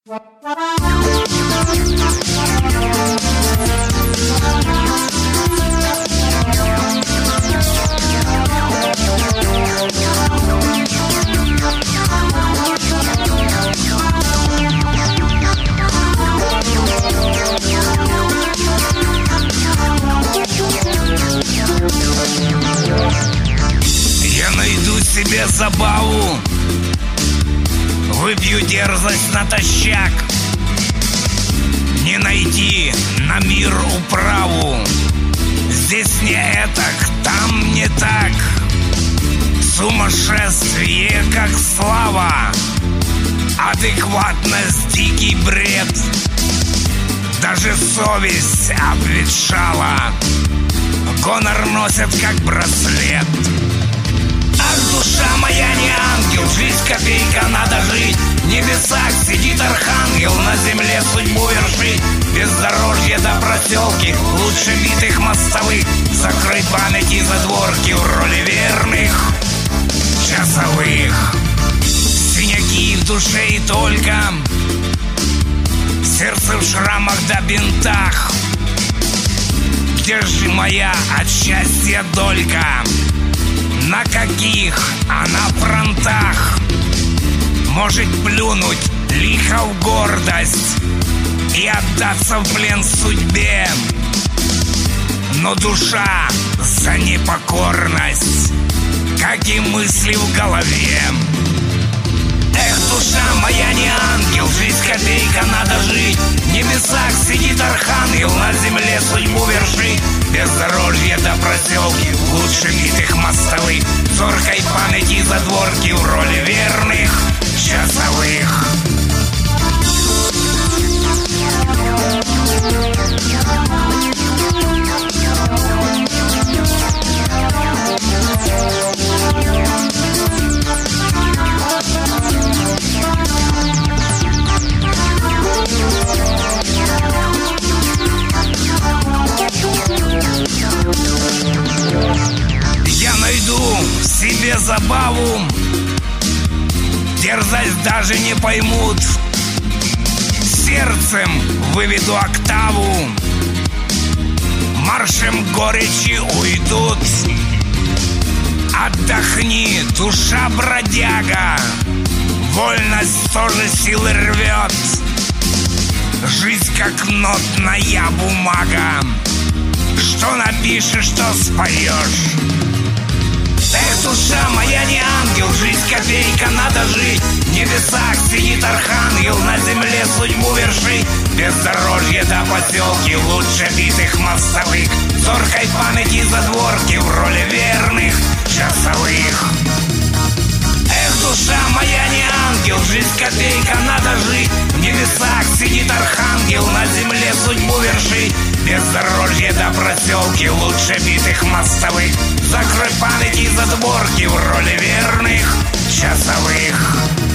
Я найду себе забаву, выпью дерзость натощак. Не найти на мир управу. Здесь не этак, там не так. Сумасшествие, как слава. Адекватность, дикий бред. Даже совесть обветшала. Гонор носят, как браслет. Ах, душа моя не ангел, жизнь копейка, надо жить. В небесах сидит архангел, на земле судьбу вершить. Бездорожье до проселки, лучше битых мостовых. Закрыть память и задворки в роли верных часовых. Синяки в душе и только, сердце в шрамах да бинтах. Где же моя от счастья долька? На каких она фронтах? Может плюнуть лихо в гордость и отдаться в плен судьбе, но душа за непокорность, как и мысли в голове. Эх, душа моя не ангел, жизнь копейка, надо жить. В небесах сидит архангел, на земле судьбу вершит. Бездорожье до проселки, лучше битых мостовых. Зоркой памяти задворки в роли верных часовых. Я найду в себе забаву, дерзость даже не поймут. Сердцем выведу октаву, маршем горечи уйдут. Отдохни, душа бродяга, вольность тоже силы рвет. Жизнь как нотная бумага, что напишешь, что споешь. Эх, душа моя не ангел, жизнь копейка, надо жить. В небесах сидит архангел, на земле судьбу вершит. Бездорожье до поселки, лучше битых мостовых. Зоркой памяти задворки в роли верных часовых. Эх, душа моя не ангел, жизнь копейка, надо жить. В небесах сидит архангел, на земле судьбу вершит. Бездорожье до проселки, лучше битых мостовых. Закрой память и задворки в роли верных часовых.